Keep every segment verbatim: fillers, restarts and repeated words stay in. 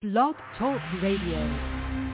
Blog Talk Radio.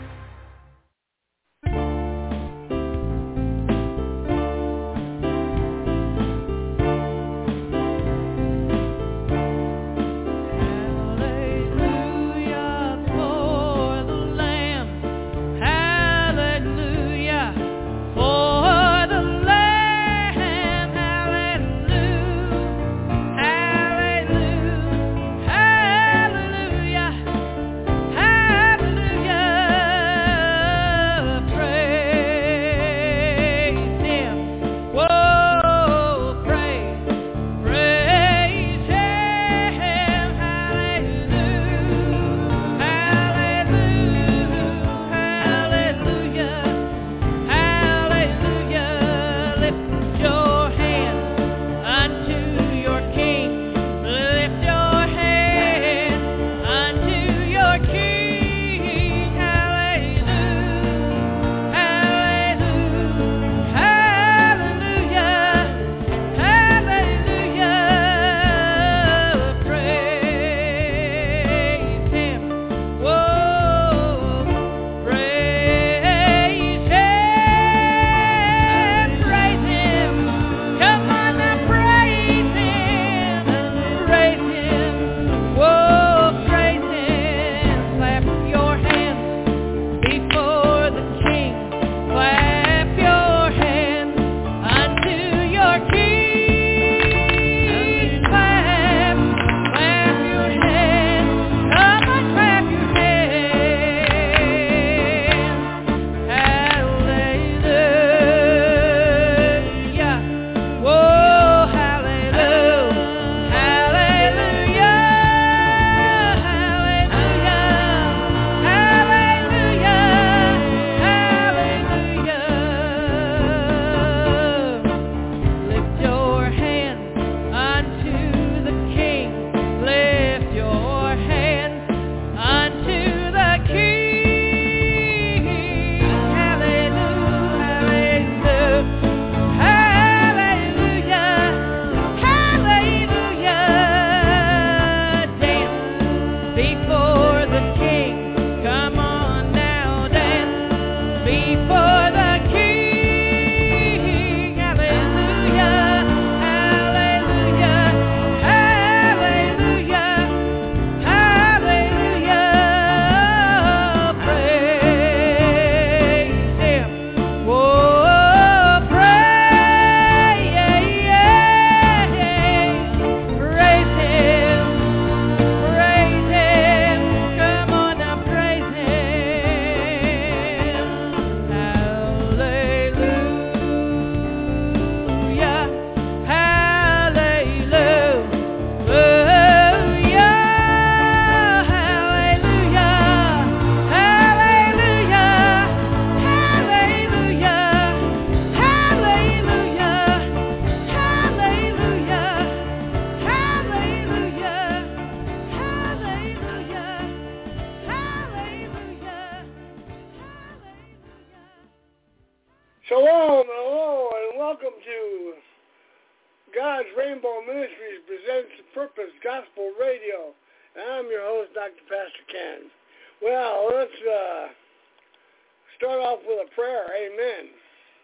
Shalom, hello, and welcome to God's Rainbow Ministries presents Purpose Gospel Radio. And I'm your host, Doctor Pastor Ken. Well, let's uh, start off with a prayer. Amen.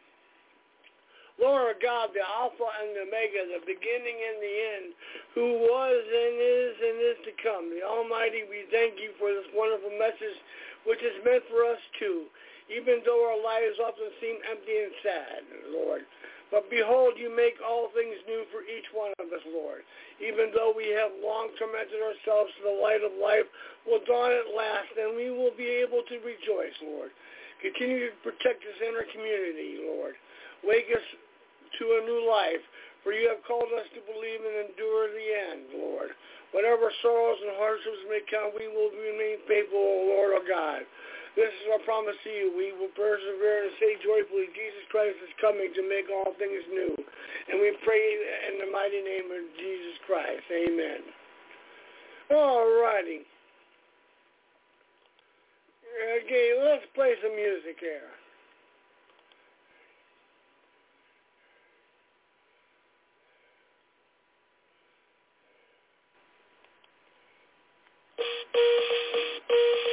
Lord God, the Alpha and the Omega, the beginning and the end, who was and is and is to come, the Almighty, we thank you for this wonderful message which is meant for us too. Even though our lives often seem empty and sad, Lord. But behold, you make all things new for each one of us, Lord. Even though we have long tormented ourselves to the light of life, will dawn at last, and we will be able to rejoice, Lord. Continue to protect us in our community, Lord. Wake us to a new life, for you have called us to believe and endure the end, Lord. Whatever sorrows and hardships may come, we will remain faithful, O Lord our God. This is our promise to you. We will persevere and say joyfully, Jesus Christ is coming to make all things new. And we pray in the mighty name of Jesus Christ. Amen. All righty. Okay, let's play some music here. Thank you.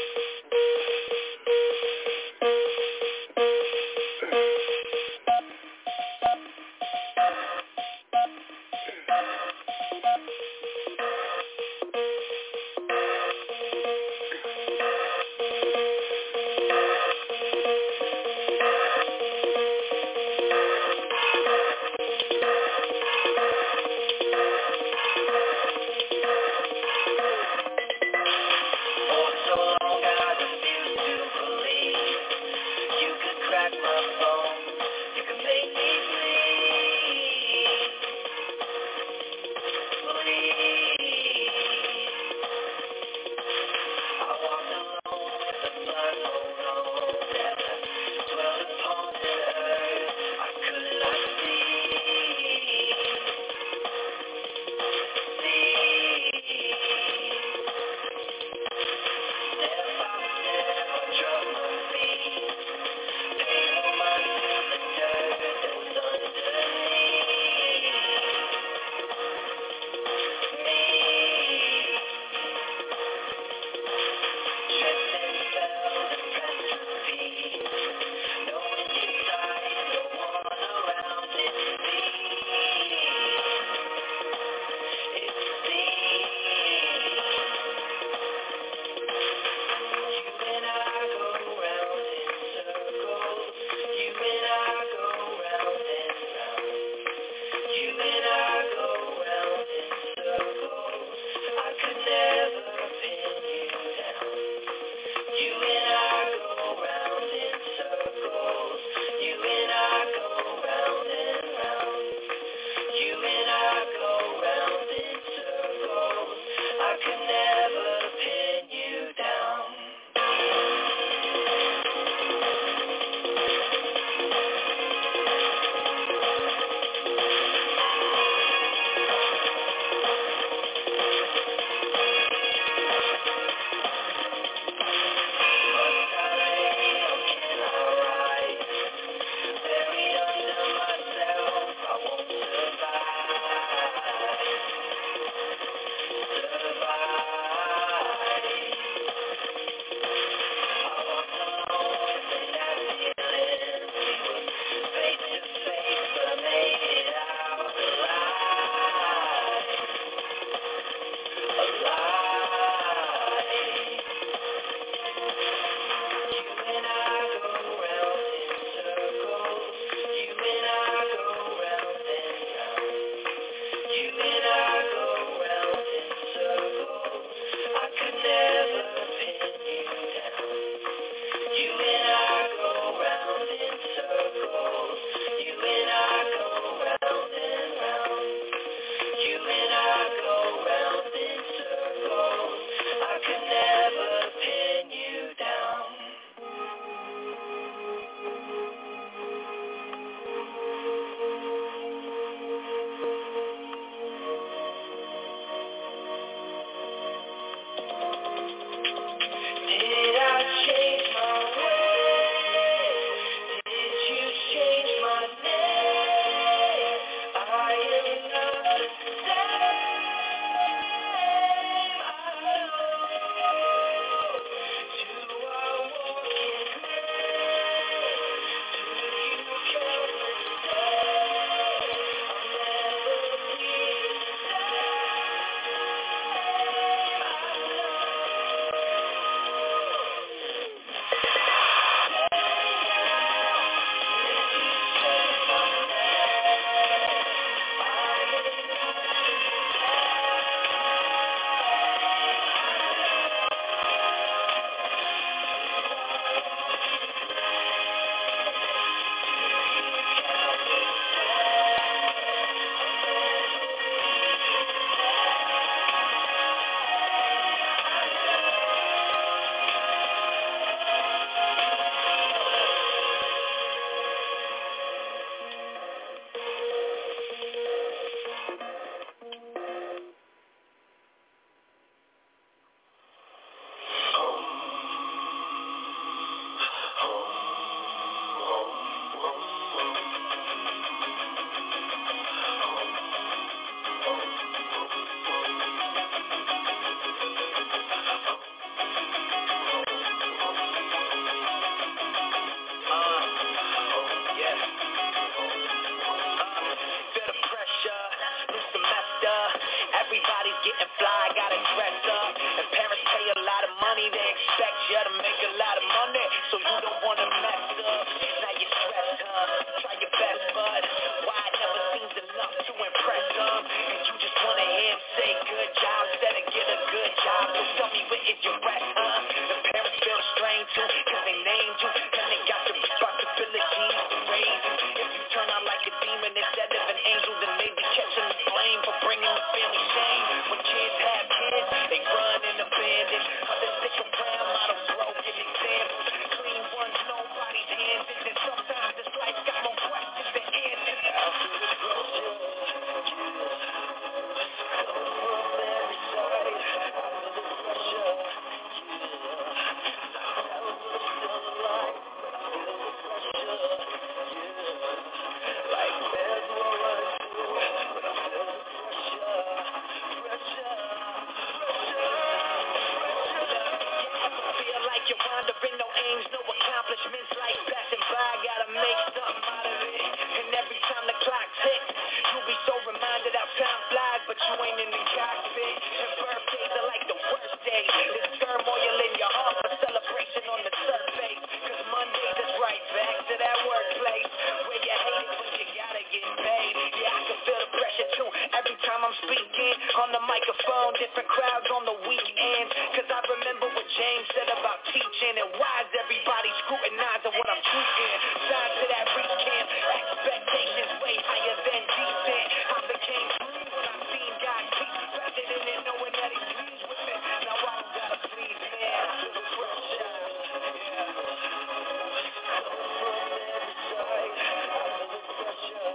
They run and abandon. Others stick around, model broken examples. you wandering, no aims, no accomplishments, life passing by, gotta make something out of it. And every time the clock ticks, you'll be so reminded how time flies, but you ain't in the cockpit. And birthdays are like the worst days. There's turmoil in your heart, but celebration on the surface. Cause Mondays is right back to that workplace where you hate it, but you gotta get paid. Yeah, I can feel the pressure too every time I'm speaking on the microphone, different crowds on the weekends. Cause I remember what James said about teaching, and why is everybody scrutinizing what I'm tweeting? Sign to that recant, expectations way higher than decent. I became free when I seen God keep president and knowing that he's pleased with me. Now I don't gotta please man, I feel the pressure. Yeah. From every side, I feel the pressure.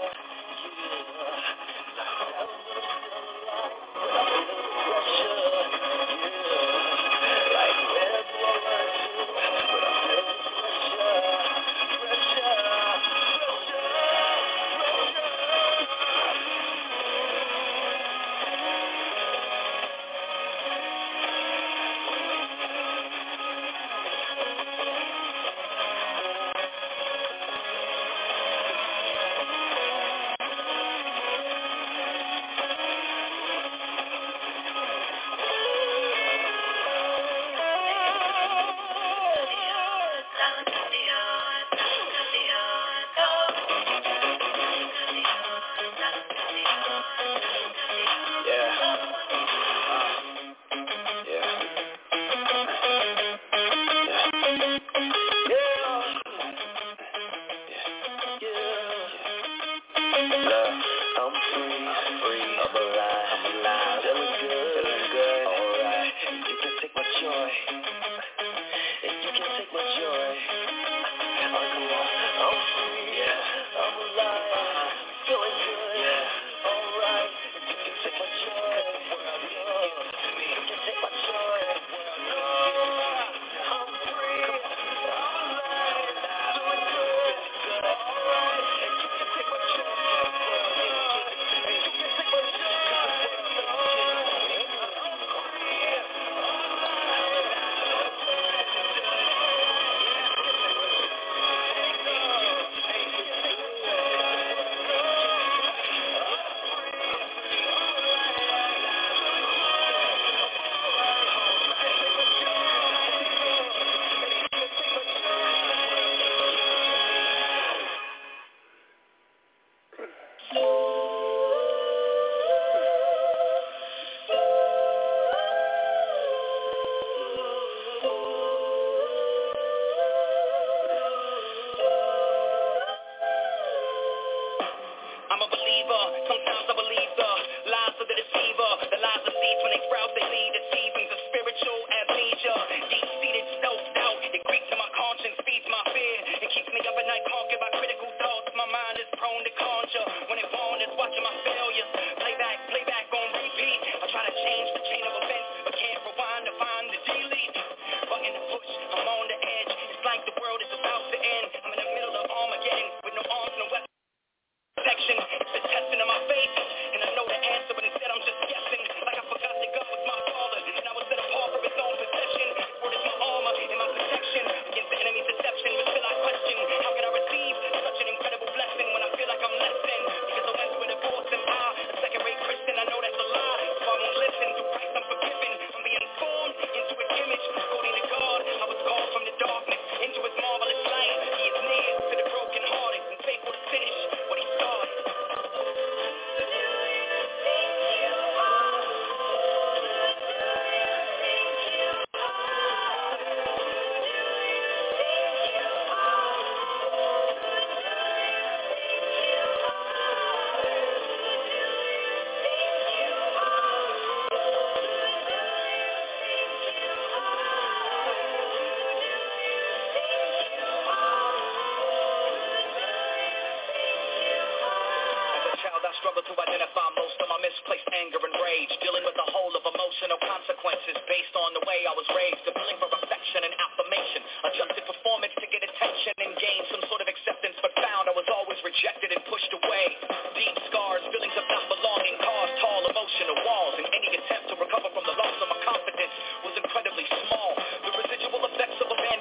struggle to identify most of my misplaced anger and rage, dealing with a whole of emotional consequences based on the way I was raised, appealing for affection and affirmation, adjusted performance to get attention and gain some sort of acceptance, but found I was always rejected and pushed away. Deep scars, feelings of not belonging, caused tall emotional walls, and any attempt to recover from the loss of my confidence was incredibly small. The residual effects of abandonment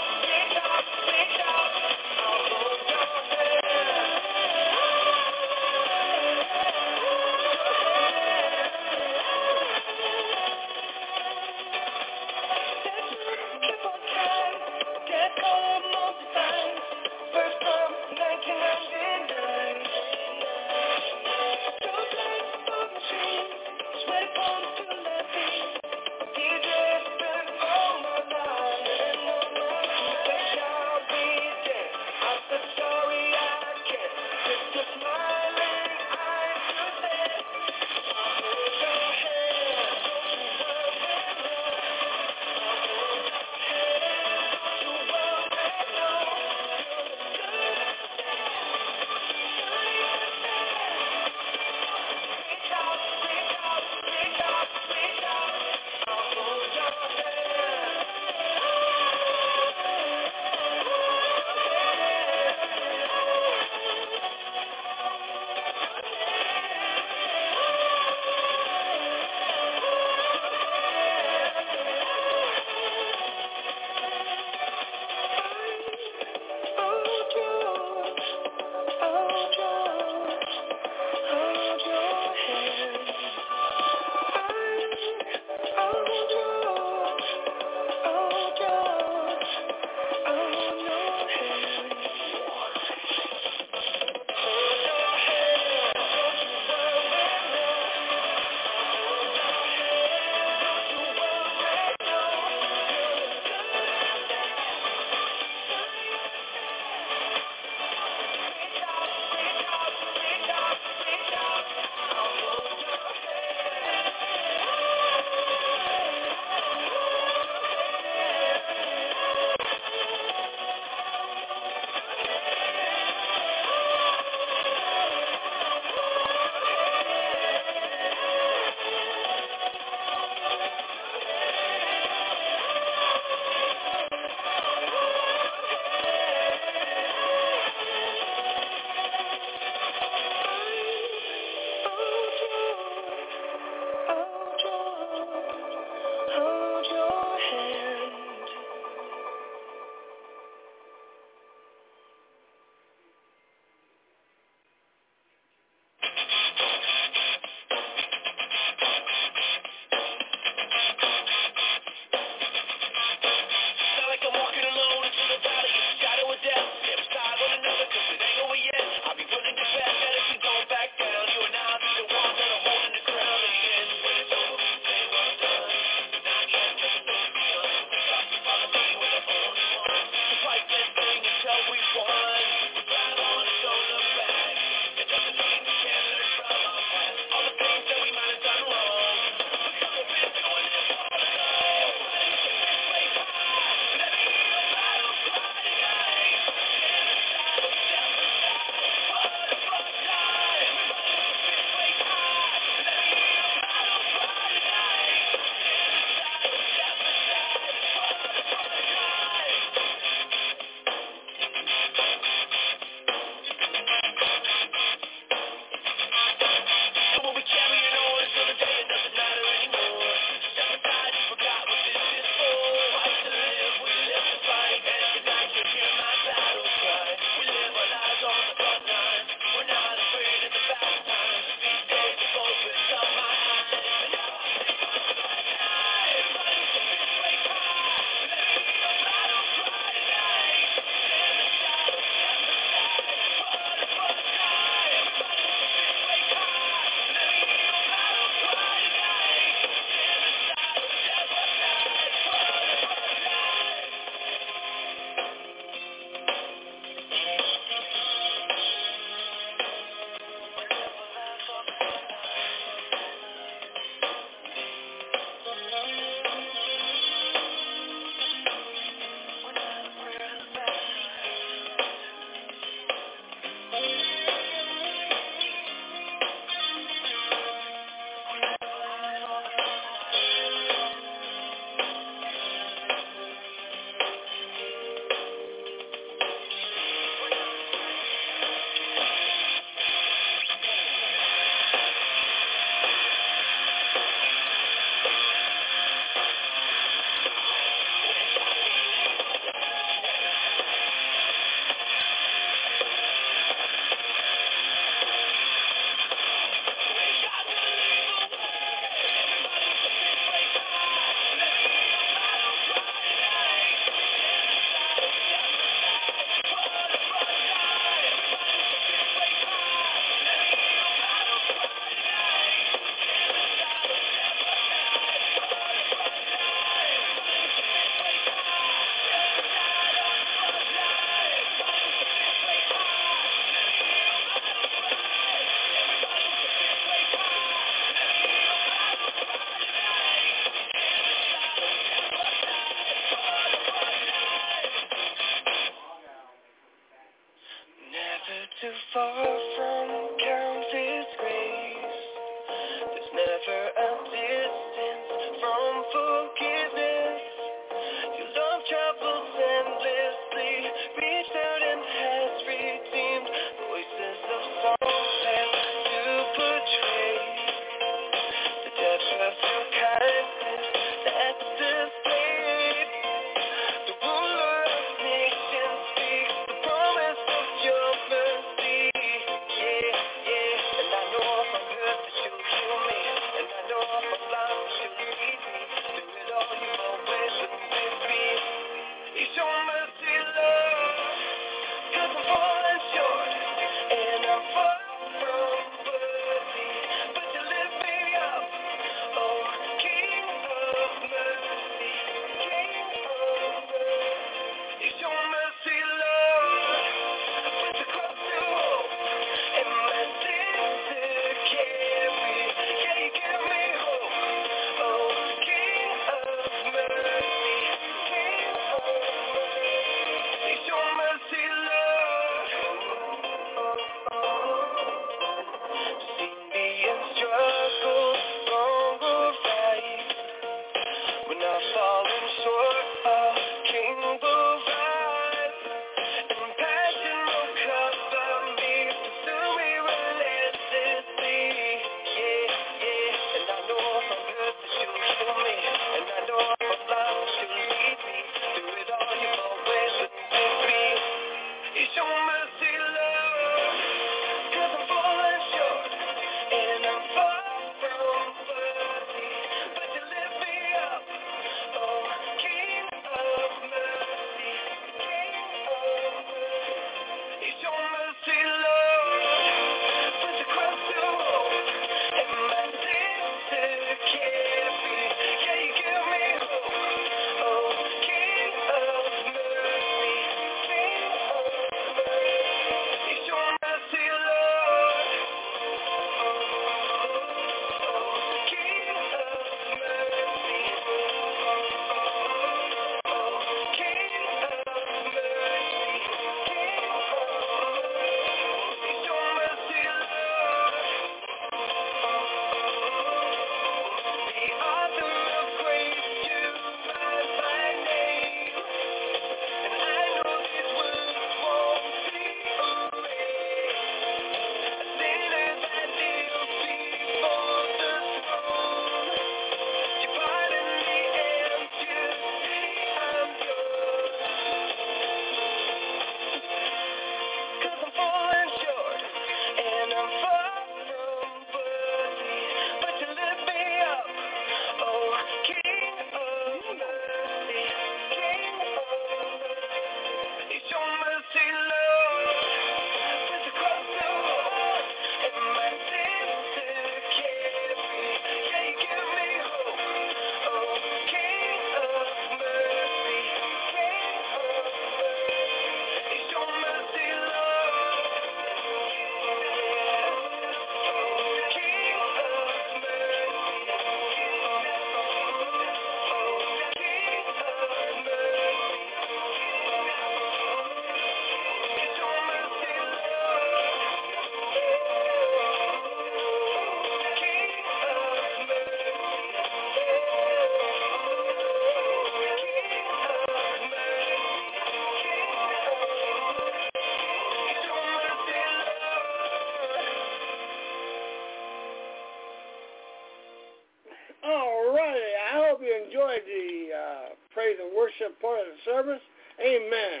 you enjoyed the uh, praise and worship part of the service. Amen.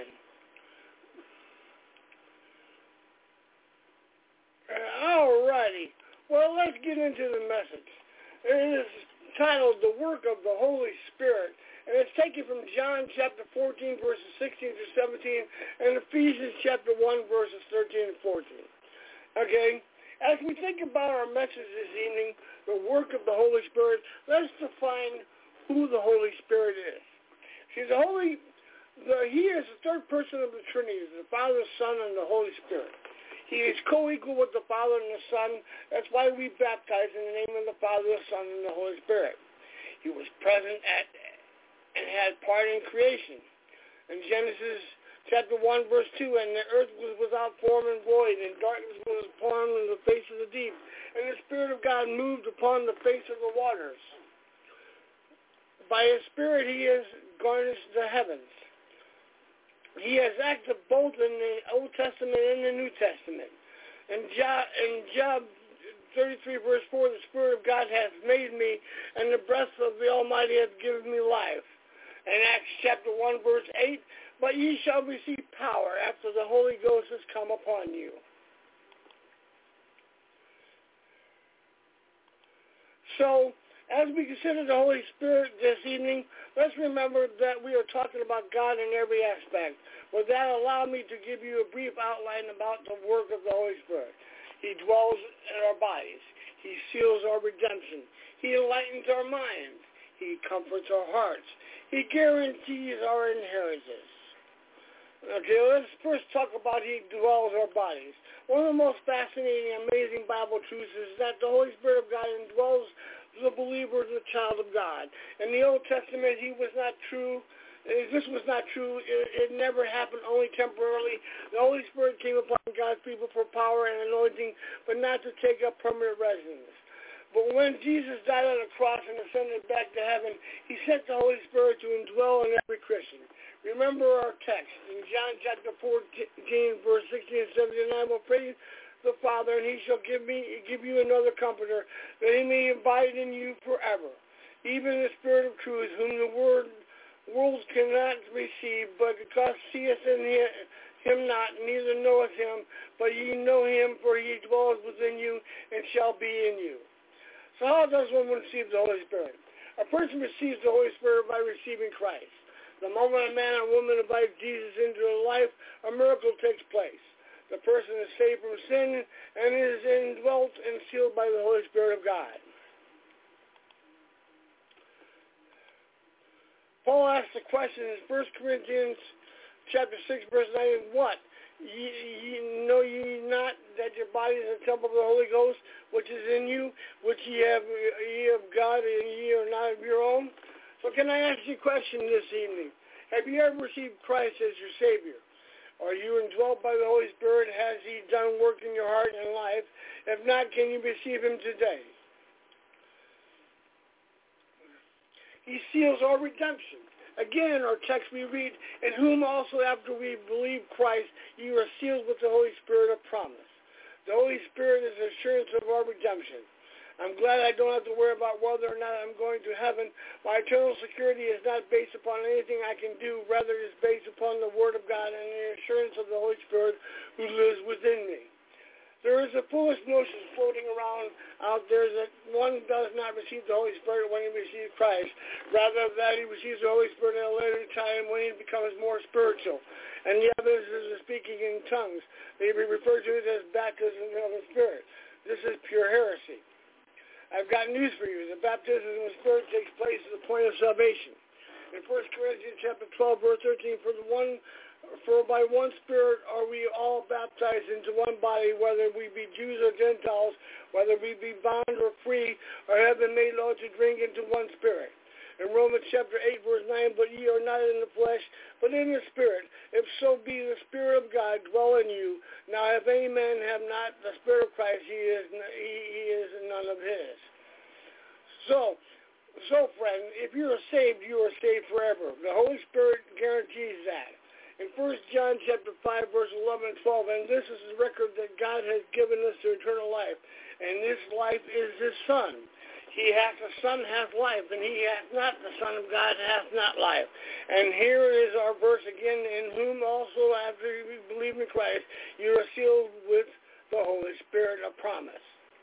All righty. Well, let's get into the message. It is titled The Work of the Holy Spirit. And it's taken from John chapter fourteen, verses sixteen through seventeen, and Ephesians chapter one, verses thirteen and fourteen. Okay? As we think about our message this evening, the work of the Holy Spirit, let's define who the Holy Spirit is. See, the Holy, the, He is the third person of the Trinity, the Father, Son, and the Holy Spirit. He is co-equal with the Father and the Son. That's why we baptize in the name of the Father, the Son, and the Holy Spirit. He was present at and had part in creation. In Genesis chapter one, verse two, and the earth was without form and void, and darkness was upon the face of the deep, and the Spirit of God moved upon the face of the waters. By His Spirit He has garnished the heavens. He has acted both in the Old Testament and the New Testament. In Job, in Job thirty-three, verse four, the Spirit of God hath made me, and the breath of the Almighty hath given me life. In Acts chapter one, verse eight, but ye shall receive power after the Holy Ghost has come upon you. So, as we consider the Holy Spirit this evening, let's remember that we are talking about God in every aspect. With that, allow me to give you a brief outline about the work of the Holy Spirit. He dwells in our bodies. He seals our redemption. He enlightens our minds. He comforts our hearts. He guarantees our inheritance. Okay, let's first talk about He dwells our bodies. One of the most fascinating, amazing Bible truths is that the Holy Spirit of God indwells the believer, the child of God. In the Old Testament, He was not true. This was not true. It, it never happened, only temporarily. The Holy Spirit came upon God's people for power and anointing, but not to take up permanent residence. But when Jesus died on the cross and ascended back to heaven, He sent the Holy Spirit to indwell in every Christian. Remember our text in John chapter fourteen, verse sixteen and seventeen, I will pray the Father, and He shall give me give you another Comforter, that He may abide in you forever, even the Spirit of truth, whom the word, world cannot receive, but because seeth in Him not, neither knoweth Him, but ye know Him, for He dwelleth within you, and shall be in you. So how does one receive the Holy Spirit? A person receives the Holy Spirit by receiving Christ. The moment a man or woman invites Jesus into their life, a miracle takes place. The person is saved from sin and is indwelt and sealed by the Holy Spirit of God. Paul asks the question in First Corinthians chapter six, verse nine, what? Ye, ye know ye not that your body is a temple of the Holy Ghost, which is in you, which ye have ye of God, and ye are not of your own? So can I ask you a question this evening? Have you ever received Christ as your Savior? Are you indwelt by the Holy Spirit? Has He done work in your heart and life? If not, can you receive Him today? He seals our redemption. Again, in our text we read, in whom also after we believe Christ, you are sealed with the Holy Spirit of promise. The Holy Spirit is the assurance of our redemption. I'm glad I don't have to worry about whether or not I'm going to heaven. My eternal security is not based upon anything I can do. Rather, it is based upon the Word of God and the assurance of the Holy Spirit who lives within me. There is a foolish notion floating around out there that one does not receive the Holy Spirit when he receives Christ. Rather, that he receives the Holy Spirit at a later time when he becomes more spiritual. And the evidence is speaking in tongues. They refer to it as baptism of the Spirit. This is pure heresy. I've got news for you. The baptism of the Spirit takes place at the point of salvation. In First Corinthians chapter twelve, verse thirteen, for the one For by one Spirit are we all baptized into one body, whether we be Jews or Gentiles, whether we be bond or free, or have been made law to drink into one Spirit. In Romans chapter eight, verse nine, but ye are not in the flesh, but in the Spirit, if so be the Spirit of God dwell in you. Now if any man have not the Spirit of Christ, he is he, he is none of his. So, so friend, if you are saved, you are saved forever. The Holy Spirit guarantees that. In First John chapter five, verse eleven and twelve, and this is the record that God has given us to eternal life, and this life is His Son. He hath the Son hath life, and he hath not the Son of God hath not life. And here is our verse again, in whom also after you believe in Christ, you are sealed with the Holy Spirit of promise.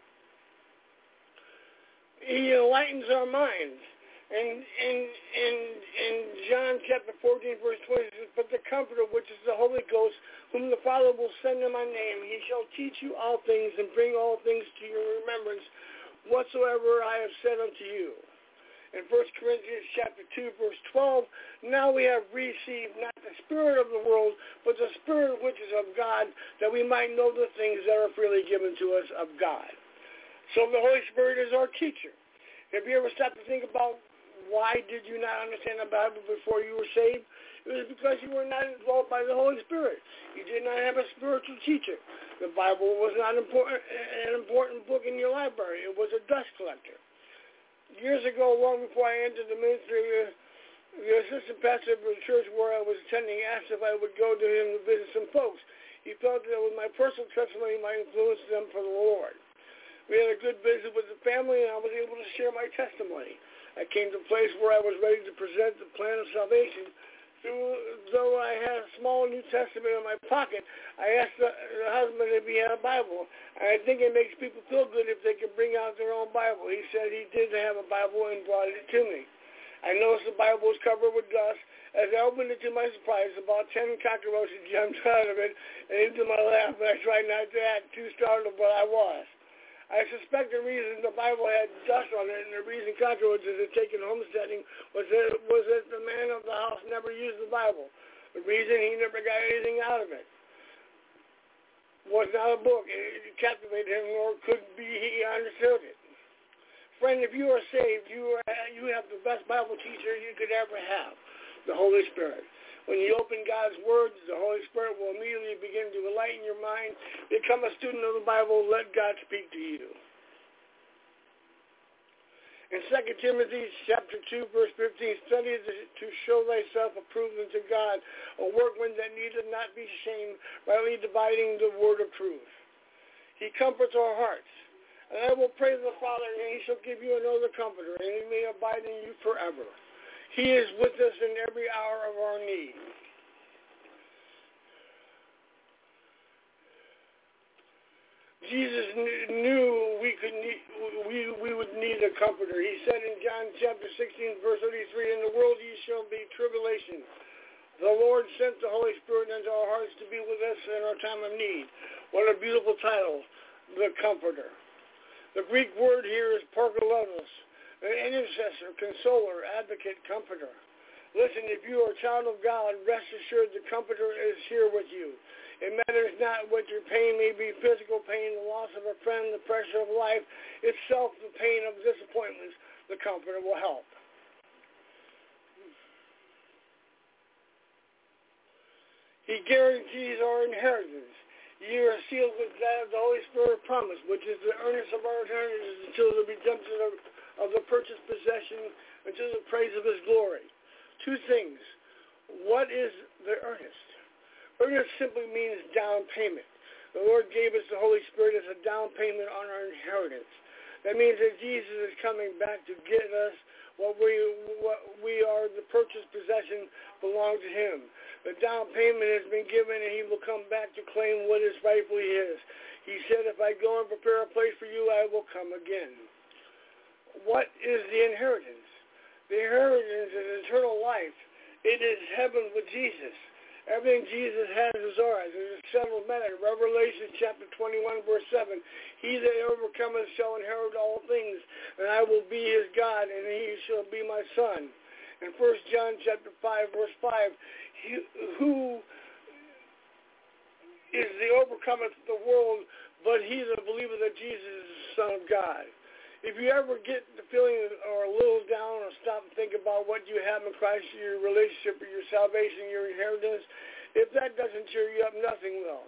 He enlightens our minds. And in, in, in John chapter fourteen, verse twenty, it says, but the Comforter, which is the Holy Ghost, whom the Father will send in my name, he shall teach you all things and bring all things to your remembrance, whatsoever I have said unto you. In First Corinthians chapter two, verse twelve, now we have received not the spirit of the world, but the Spirit which is of God, that we might know the things that are freely given to us of God. So the Holy Spirit is our teacher. Have you ever stopped to think about why did you not understand the Bible before you were saved? It was because you were not involved by the Holy Spirit. You did not have a spiritual teacher. The Bible was not important, an important book in your library. It was a dust collector. Years ago, long before I entered the ministry, the assistant pastor of the church where I was attending asked if I would go to him to visit some folks. He felt that with my personal testimony might influence them for the Lord. We had a good visit with the family, and I was able to share my testimony. I came to a place where I was ready to present the plan of salvation. Though I had a small New Testament in my pocket, I asked the, the husband if he had a Bible. And I think it makes people feel good if they can bring out their own Bible. He said he did have a Bible and brought it to me. I noticed the Bible was covered with dust. As I opened it, to my surprise, about ten cockroaches jumped out of it and into my lap, and I tried not to act too startled, but I was. I suspect the reason the Bible had dust on it and the reason cockroaches had taken homesteading was that, was that the man of the house never used the Bible. The reason he never got anything out of it was not a book. It captivated him, nor could be he understood it. Friend, if you are saved, you, are, you have the best Bible teacher you could ever have, the Holy Spirit. When you open God's words, the Holy Spirit will immediately begin to enlighten your mind. Become a student of the Bible. Let God speak to you. In Second Timothy chapter two, verse fifteen, study to show thyself approved unto God, a workman that needeth not be ashamed, rightly dividing the word of truth. He comforts our hearts. And I will pray to the Father, and he shall give you another comforter, and he may abide in you forever. He is with us in every hour of our need. Jesus knew we could need, we, we would need a comforter. He said in John chapter sixteen, verse thirty-three, in the world ye shall be tribulation. The Lord sent the Holy Spirit into our hearts to be with us in our time of need. What a beautiful title, the Comforter. The Greek word here is parkalos, an intercessor, consoler, advocate, comforter. Listen, if you are a child of God, rest assured the Comforter is here with you. It matters not what your pain may be, physical pain, the loss of a friend, the pressure of life, itself, the pain of disappointments, the Comforter will help. He guarantees our inheritance. You are sealed with that of the Holy Spirit promise, which is the earnest of our inheritance until the redemption of, of the purchased possession, until the praise of his glory. Two things. What is the earnest? Earnest simply means down payment. The Lord gave us the Holy Spirit as a down payment on our inheritance. That means that Jesus is coming back to get us what we what we are, the purchased possession belongs to him. The down payment has been given, and he will come back to claim what is rightfully his. He said, if I go and prepare a place for you, I will come again. What is the inheritance? The inheritance is eternal life. It is heaven with Jesus. Everything Jesus has is ours. It is settled matter. Revelation chapter twenty-one, verse seven. He that overcometh shall inherit all things, and I will be his God, and he shall be my son. In First John chapter five, verse five, he, who is the overcometh the world, but he that believeth that Jesus is the Son of God. If you ever get the feeling or a little down or stop and think about what you have in Christ, your relationship, or your salvation, your inheritance, if that doesn't cheer you up, nothing will.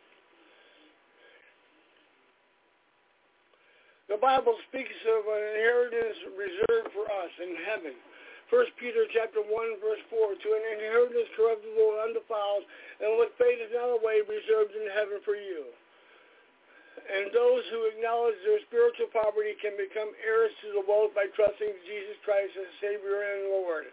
The Bible speaks of an inheritance reserved for us in heaven. First Peter chapter one, verse four, to an inheritance corruptible, undefiled, and what fadeth not away, reserved in heaven for you. And those who acknowledge their spiritual poverty can become heirs to the wealth by trusting Jesus Christ as Savior and Lord.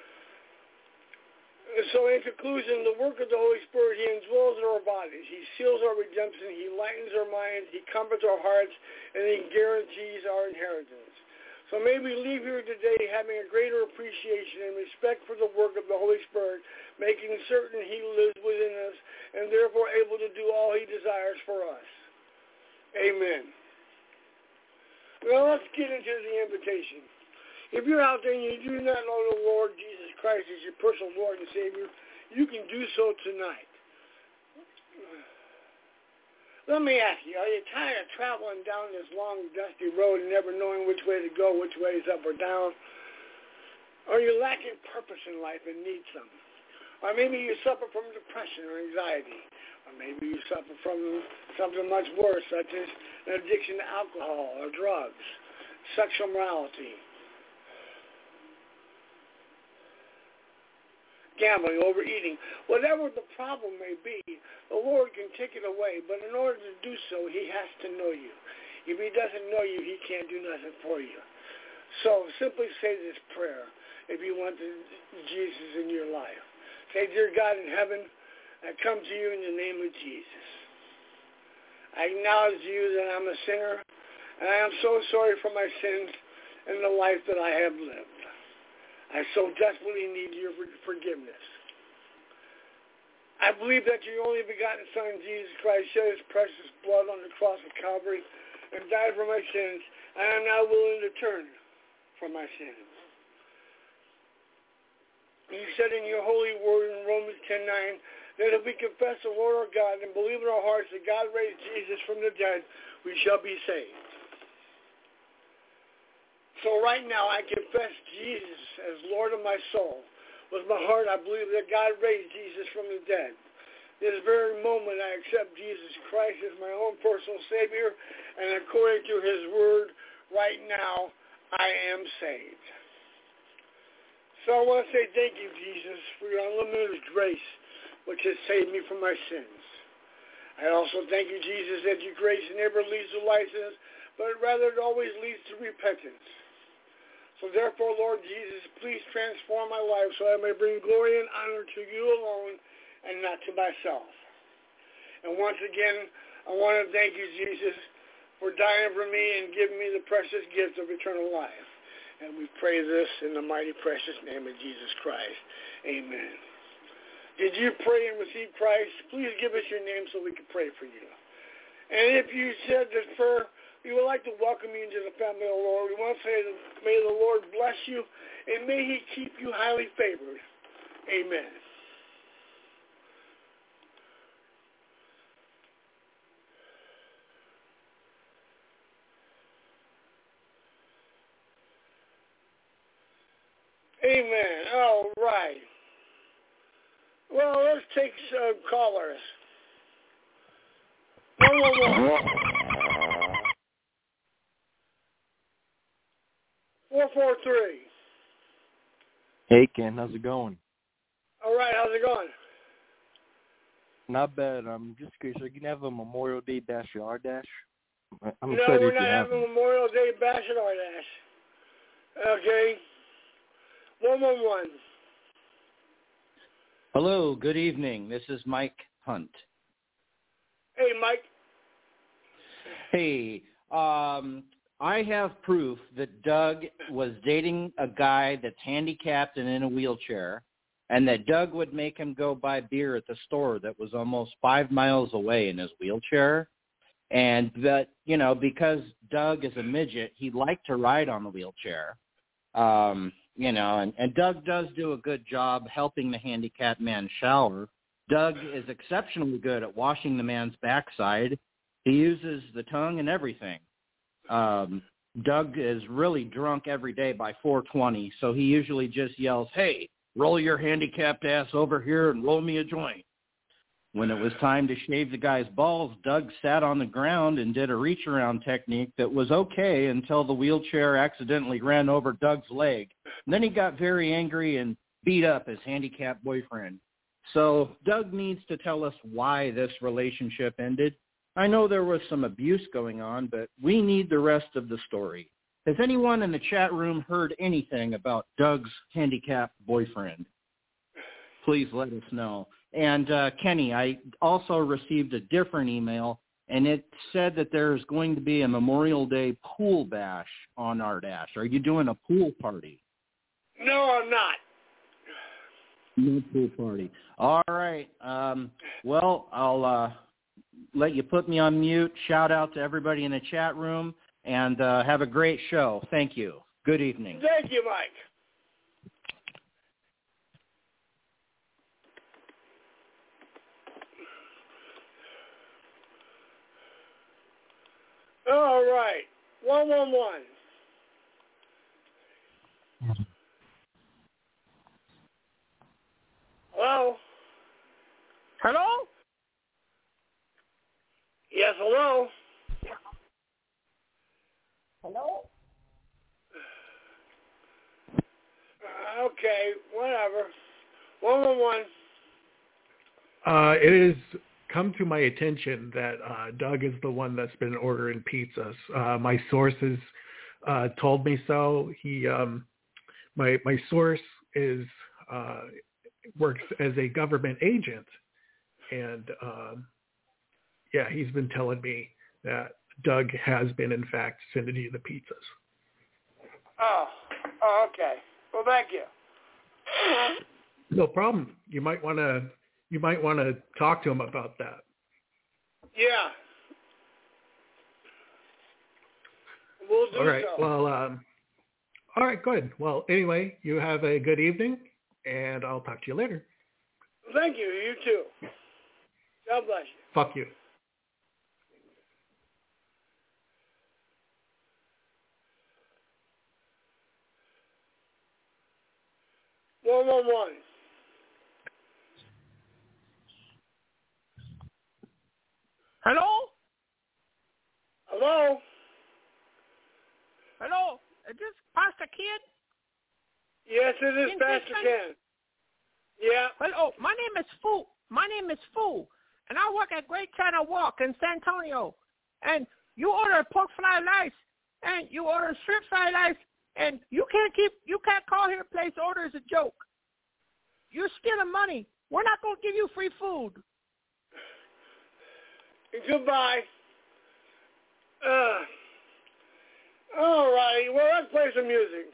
So in conclusion, the work of the Holy Spirit, He indwells our bodies. He seals our redemption. He lightens our minds. He comforts our hearts. And He guarantees our inheritance. So may we leave here today having a greater appreciation and respect for the work of the Holy Spirit, making certain He lives within us and therefore able to do all He desires for us. Amen. Well, let's get into the invitation. If you're out there and you do not know the Lord Jesus Christ as your personal Lord and Savior, you can do so tonight. Let me ask you, are you tired of traveling down this long, dusty road and never knowing which way to go, which way is up or down? Are you lacking purpose in life and need something? Or maybe you suffer from depression or anxiety. Or maybe you suffer from something much worse, such as an addiction to alcohol or drugs, sexual morality, gambling, overeating. Whatever the problem may be, the Lord can take it away. But in order to do so, He has to know you. If He doesn't know you, He can't do nothing for you. So simply say this prayer if you want the, Jesus in your life. Say, Dear God in heaven, I come to you in the name of Jesus. I acknowledge you that I'm a sinner, and I am so sorry for my sins and the life that I have lived. I so desperately need your forgiveness. I believe that your only begotten Son, Jesus Christ, shed His precious blood on the cross of Calvary and died for my sins, and I am now willing to turn from my sins. You said in your holy word in Romans ten nine that if we confess the Lord our God and believe in our hearts that God raised Jesus from the dead, we shall be saved. So right now I confess Jesus as Lord of my soul. With my heart I believe that God raised Jesus from the dead. This very moment I accept Jesus Christ as my own personal Savior, and according to His word, right now I am saved. So I want to say thank you, Jesus, for your unlimited grace, which has saved me from my sins. I also thank you, Jesus, that your grace never leads to license, but rather it always leads to repentance. So therefore, Lord Jesus, please transform my life so I may bring glory and honor to you alone and not to myself. And once again, I want to thank you, Jesus, for dying for me and giving me the precious gift of eternal life. And we pray this in the mighty precious name of Jesus Christ. Amen. Did you pray and receive Christ? Please give us your name so we can pray for you. And if you said this prayer, we would like to welcome you into the family of the Lord. We want to say that may the Lord bless you and may He keep you highly favored. Amen. Amen. All right. Well, let's take some callers. One, one, one. Four, four, three. Hey, Ken. How's it going? All right. How's it going? Not bad. I'm just curious. Are you going to have a Memorial Day Bash at our dash? I'm no, excited we're if not you having have a Memorial Day Bash at our dash. Okay. One, one, one. Hello. Good evening. This is Mike Hunt. Hey, Mike. Hey. Um... I have proof that Doug was dating a guy that's handicapped and in a wheelchair, and that Doug would make him go buy beer at the store that was almost five miles away in his wheelchair. And that, you know, because Doug is a midget, he'd like to ride on the wheelchair. Um, you know, and, and Doug does do a good job helping the handicapped man shower. Doug is exceptionally good at washing the man's backside. He uses the tongue and everything. Um, Doug is really drunk every day by four twenty, so he usually just yells, "Hey, roll your handicapped ass over here and roll me a joint." When it was time to shave the guy's balls, Doug sat on the ground and did a reach-around technique that was okay until the wheelchair accidentally ran over Doug's leg. And then he got very angry and beat up his handicapped boyfriend. So Doug needs to tell us why this relationship ended. I know there was some abuse going on, but we need the rest of the story. Has anyone in the chat room heard anything about Doug's handicapped boyfriend? Please let us know. And uh, Kenny, I also received a different email, and it said that there's going to be a Memorial Day pool bash on our dash. Are you doing a pool party? No, I'm not. No pool party. All right. Um, well, I'll uh, let you put me on mute. Shout out to everybody in the chat room, and uh, have a great show. Thank you. Good evening. Thank you, Mike. All right. One one one. Hello? Hello? Yes, hello? Hello? Uh, okay, whatever. One one one. Uh, it has come to my attention that uh, Doug is the one that's been ordering pizzas. Uh, my sources uh, told me so. He, um, my my source is uh, works as a government agent, and um, yeah, he's been telling me that Doug has been in fact sending you the pizzas. Oh, oh okay. Well, thank you. No problem. You might want to you might want to talk to him about that. Yeah. We'll do all right. so. Well, um, all right, good. Well, anyway, you have a good evening, and I'll talk to you later. Thank you. You too. God bless you. Fuck you. One one one. Hello? Hello? Hello? Is this Pastor Kid? Yes, it is In Pastor Houston? Ken. Yeah. Hello, my name is Fu. My name is Fu, and I work at Great China Walk in San Antonio. And you order pork fried rice, and you order shrimp fried rice, and you can't keep, you can't call here place order as a joke. You're stealing money. We're not going to give you free food. Goodbye. Uh, all right. Well, let's play some music.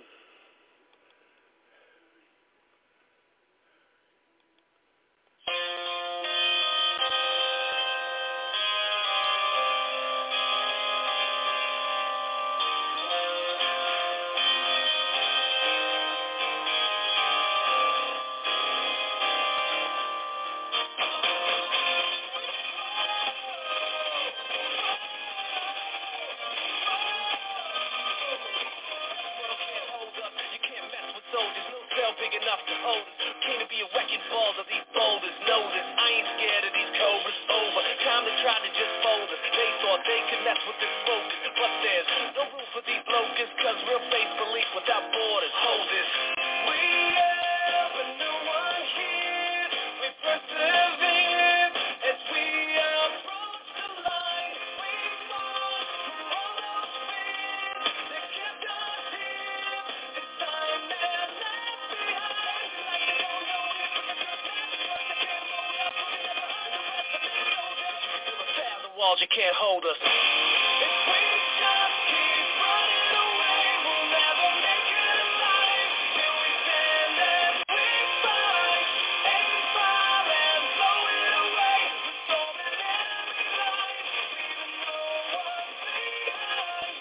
You can't hold us. If we just keep running away, we'll never make it alive. Till we stand and we fight, aim fire and blow it away. We're storming every line, leaving no one behind.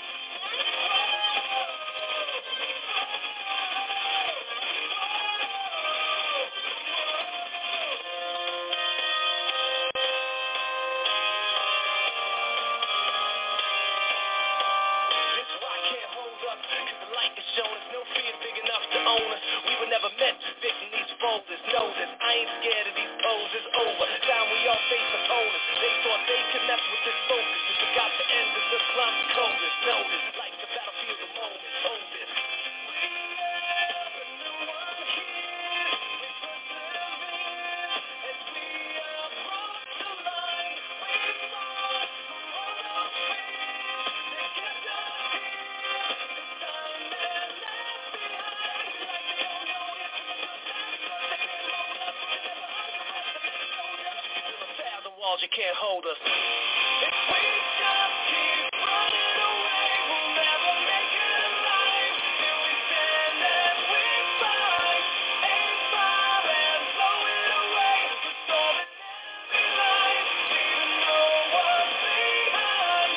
walls, you can't hold us. If we just keep running away, we'll never make it alive. Till we stand and we fight, aim fire and blow it away. We're storming every line, leaving no one behind.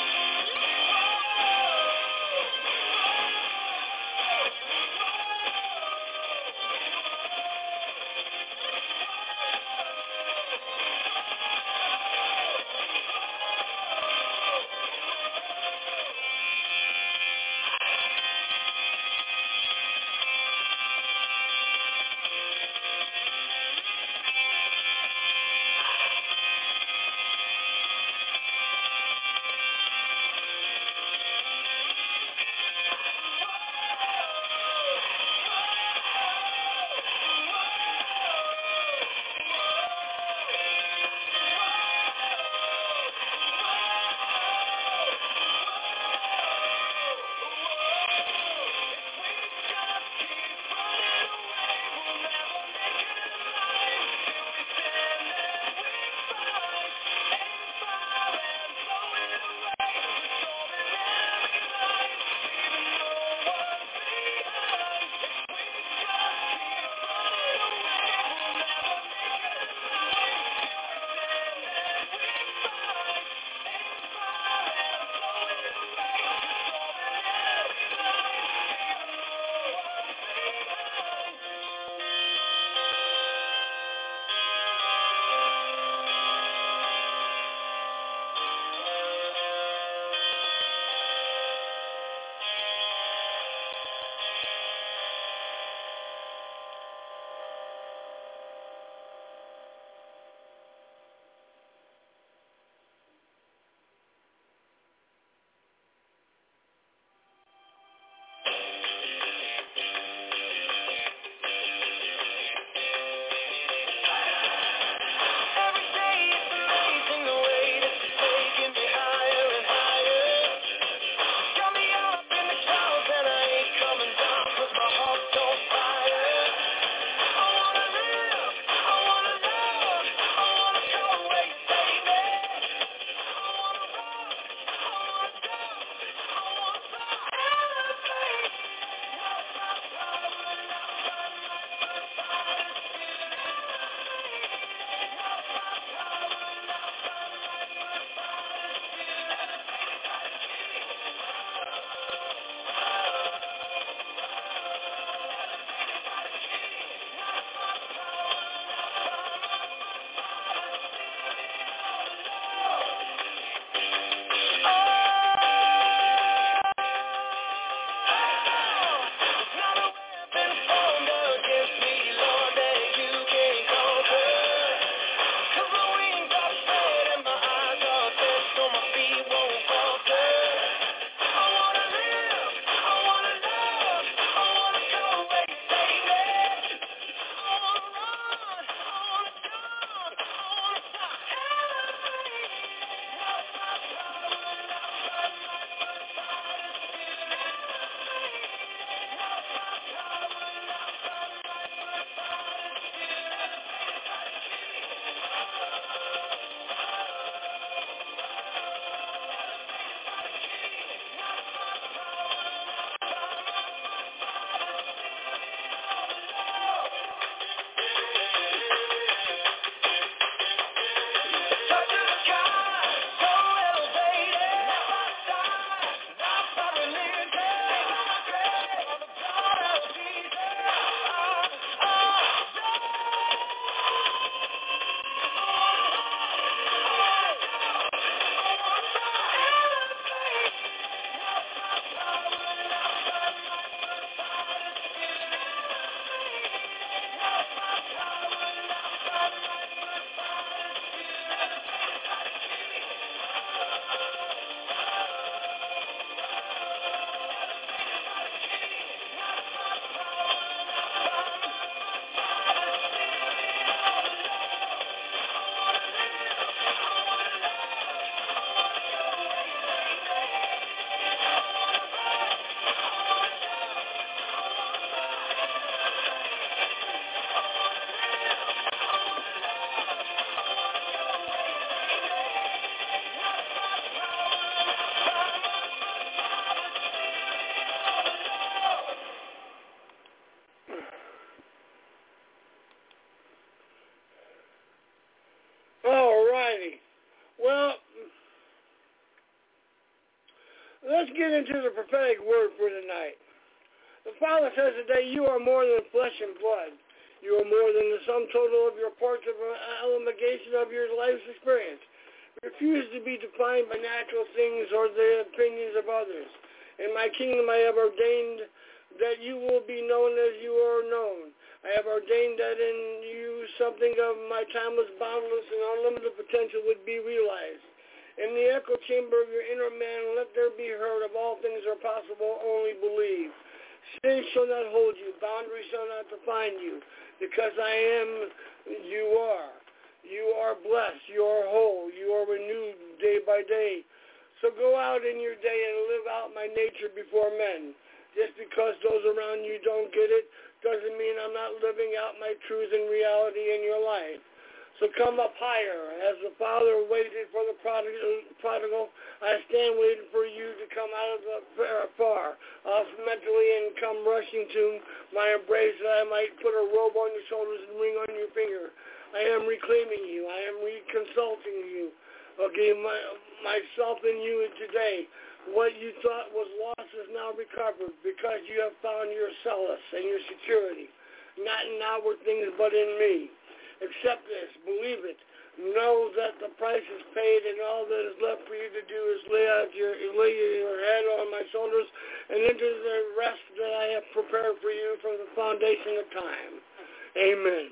get into the prophetic word for tonight. The Father says today, you are more than flesh and blood. You are more than the sum total of your parts of an amalgamation of your life's experience. Refuse to be defined by natural things or the opinions of others. In my kingdom I have ordained that you will be known as you are known. I have ordained that in you something of my timeless, boundless, and unlimited potential would be realized. In the echo chamber of your inner man, let there be heard of all things are possible, only believe. Sin shall not hold you, boundaries shall not define you, because I am, you are. You are blessed, you are whole, you are renewed day by day. So go out in your day and live out my nature before men. Just because those around you don't get it doesn't mean I'm not living out my truth and reality in your life. So come up higher. As the Father waited for the prodigal, prodigal I stand waiting for you to come out of the far, off mentally, and come rushing to my embrace that I might put a robe on your shoulders and ring on your finger. I am reclaiming you. I am reconsulting you. Okay, my, myself and you today. What you thought was lost is now recovered because you have found your solace and your security, not in outward things but in me. Accept this. Believe it. Know that the price is paid and all that is left for you to do is lay out your, lay your head on my shoulders and into the rest that I have prepared for you from the foundation of time. Amen.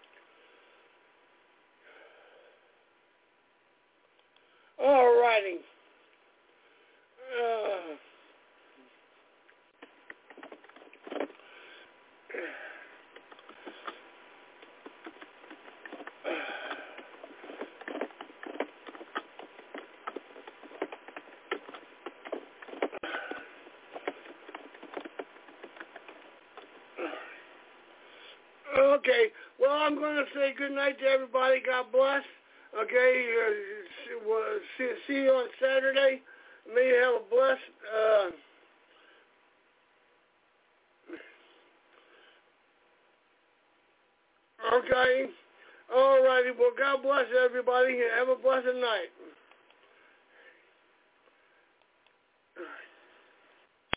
All righty. Uh, okay, well, I'm going to say good night to everybody. God bless. Okay, uh, see, see you on Saturday. May you have a blessed, uh, okay, all righty, well, God bless everybody, have a blessed night.